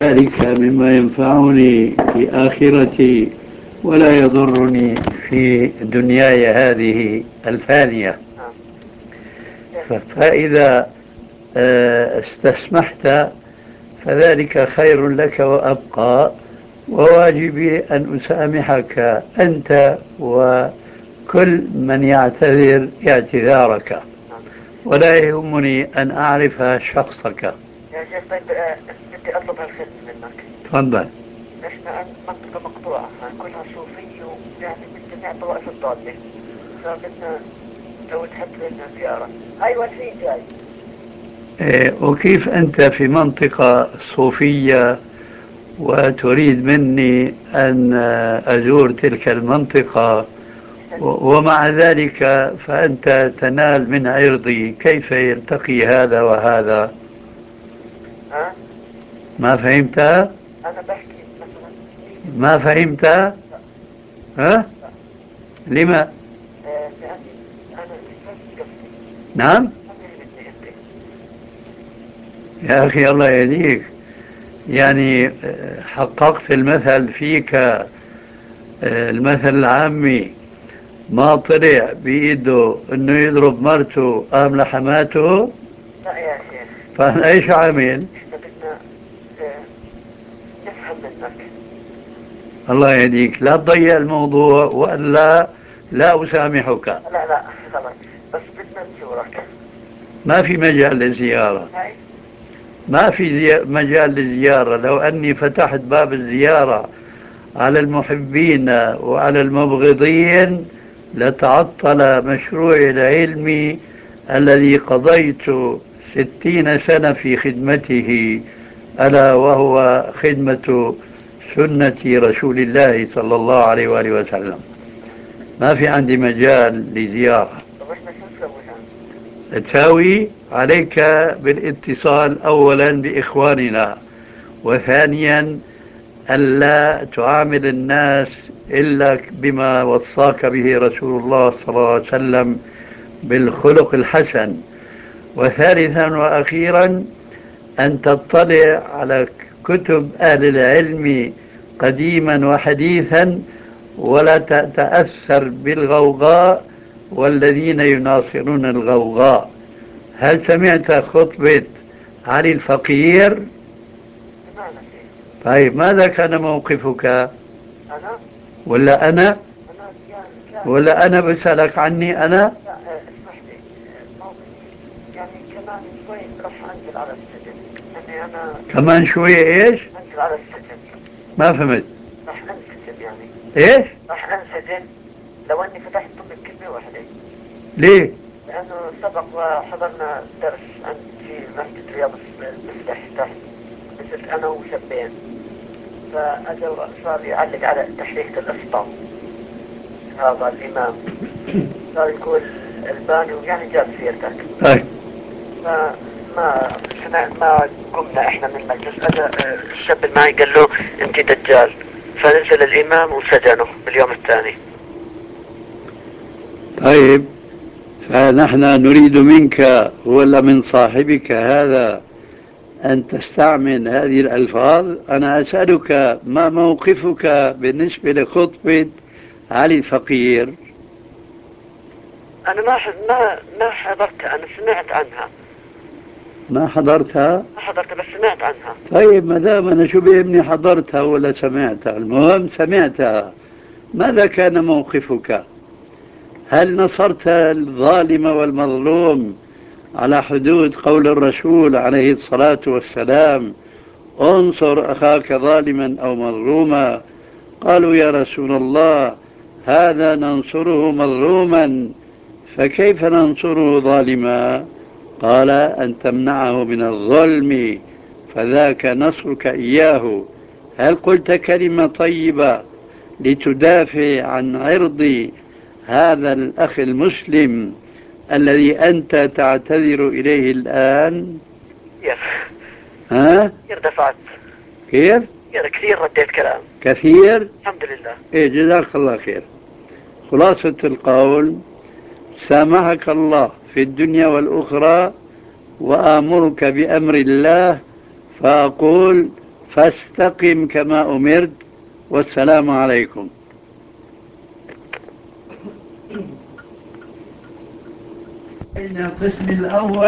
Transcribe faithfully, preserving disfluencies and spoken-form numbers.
ذلك مما ينفعني في آخرتي ولا يضرني في دنياي هذه الفانية. نعم. فإذا آه، استسمحت فذلك خير لك وأبقى، وواجبي أن أسامحك أنت وكل من يعتذر اعتذارك، نعم. ولا يهمني أن أعرف شخصك. يا شيخ طيب، آه، بدي أطلب هالخدمة منك. تفضل. إحنا منطقة مقطوعة كلها صوفية ويعني من جميع الطوائف الضالة، فبدنا لو تحط لنا زيارة. أيوة الحين جاي. إيه، وكيف أنت في منطقة صوفية وتريد مني أن أزور تلك المنطقة، و- ومع ذلك فأنت تنال من عرضي؟ كيف يلتقي هذا وهذا؟ ها؟ ما فهمت؟ أنا بحكي مثلا نيجي ما نزور. فهمت؟ لا. ها؟ لا. لما؟ آه لأني أنا مش بس قصدي. نعم. ما فهمتني أنت. يا أخي الله يهديك، يعني آه، حققت المثل فيك، آه، المثل العامي: ما طلع بإيده أنه يضرب مرته قام لحماته. لا يا شيخ، فأنا إيش عامل؟ إحنا بدنا آه نفهم منك. الله يهديك، لا تضيع الموضوع وإلا لا أسامحك. لا لا غلط، بس بدنا نزورك. ما في مجال للزيارة، هاي. ما في زي... مجال للزيارة. لو أني فتحت باب الزيارة على المحبين وعلى المبغضين لتعطل مشروعي العلمي الذي قضيت ستين سنة في خدمته، ألا وهو خدمة سنة رسول الله صلى الله عليه وآله وسلم. ما في عندي مجال لزيارة. طب إحنا شو نسوي الآن؟ تساوي عليك بالاتصال أولا بإخواننا، وثانيا ألا تعامل الناس إلا بما وصاك به رسول الله صلى الله عليه وسلم بالخلق الحسن، وثالثا وأخيرا أن تطلع على كتب أهل العلم قديما وحديثا، ولا تتأثر بالغوغاء والذين يناصرون الغوغاء. هل سمعت خطبة علي الفقير؟ سمعنا شيء. طيب ماذا كان موقفك؟ أنا ولا أنا أنا يعني كان. ولا أنا بسألك عني أنا؟ لا آه اسمح لي، آه موقفي يعني كمان شوي راح أنزل على السجن، لأني أنا كمان شوية إيش؟ أنزل على السجن. ما فهمت. راح أنسجن يعني. إيش؟ راح أنسجن لو أني فتحت ضمن كلمة واحدة. ليه؟ لأنه سبق وحضرنا درس عن في مسجد رياض المفتاح تحت، مثل أنا وشابين، فأجا صار يعلق على تحريك الإسطى هذا الإمام، صار يقول الباني ويعني جاب سيرتك. طيب. فما سمع ما قمنا احنا من المجلس. اجى آه، الشاب اللي معي قال له انت دجال، فنزل الامام وسجنه باليوم الثاني. طيب، فنحن نريد منك ولا من صاحبك هذا أن تستعمل هذه الألفاظ. أنا أسألك ما موقفك بالنسبة لخطبة علي الفقير؟ انا ما ح- ما ما حضرتها، انا سمعت عنها. ما حضرتها؟ ما حضرتها بس سمعت عنها. طيب، ما دام أنا شو بيهمني حضرتها ولا سمعتها، المهم سمعتها. ماذا كان موقفك؟ هل نصرت الظالم والمظلوم على حدود قول الرسول عليه الصلاة والسلام: انصر أخاك ظالما أو مظلوما؟ قالوا: يا رسول الله، هذا ننصره مظلوما، فكيف ننصره ظالما؟ قال: أن تمنعه من الظلم، فذاك نصرك إياه. هل قلت كلمة طيبة لتدافع عن عرض هذا الأخ المسلم الذي أنت تعتذر إليه الآن؟ كثير. ها؟ كثير دفعت. كيف؟ كثير كثير رديت كلام. كثير؟ الحمد لله. إيه، جزاك الله خير. خلاصة القول: سامحك الله في الدنيا والأخرى، وآمرك بأمر الله، فأقول: فاستقم كما أمرت، والسلام عليكم. القسم الأول